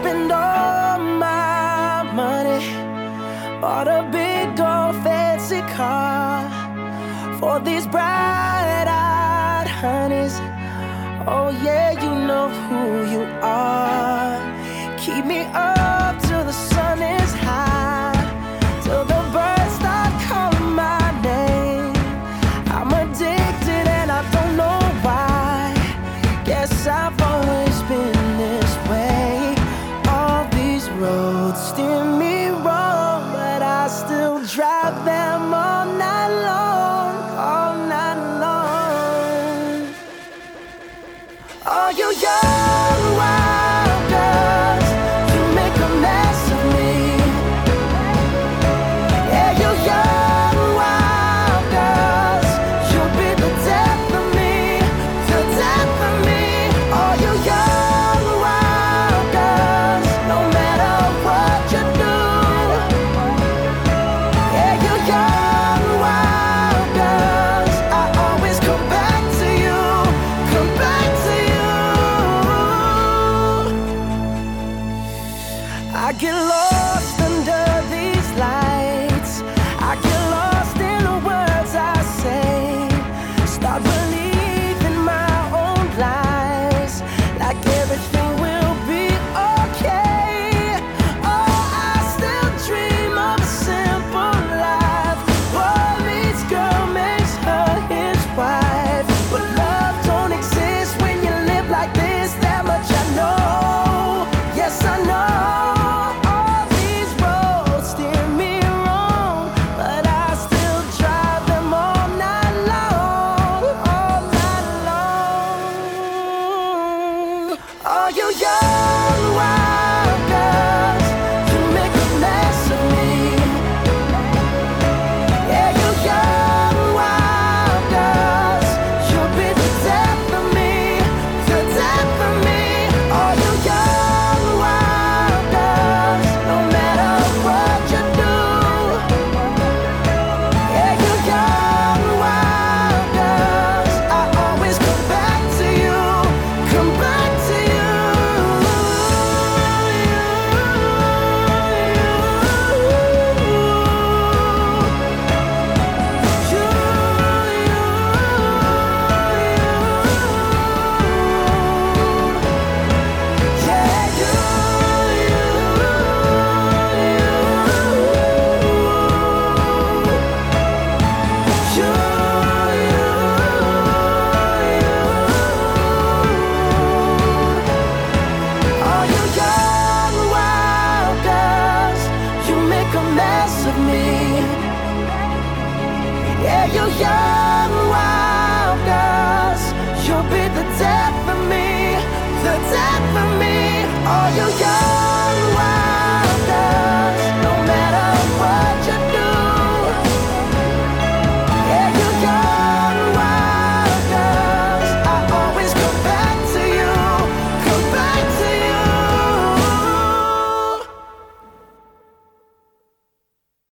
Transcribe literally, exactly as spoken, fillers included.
spend all my money, bought a big old fancy car for these bright-eyed honeys. Oh yeah, you know who you are. Keep me up till the sun is high, till the birds start calling my name. I'm addicted and I don't know why. Guess I've always been this way. All these roads steer me wrong, but I still drive them all night long, all night long. Are you young, wild girls? You make a mess of me. Yeah, you young, wild girls. You'll be the death of me, the death of me. All you young, wild girls, no matter what you do. Yeah, you young, wild girls. I always come back to you, come back to you. I get lost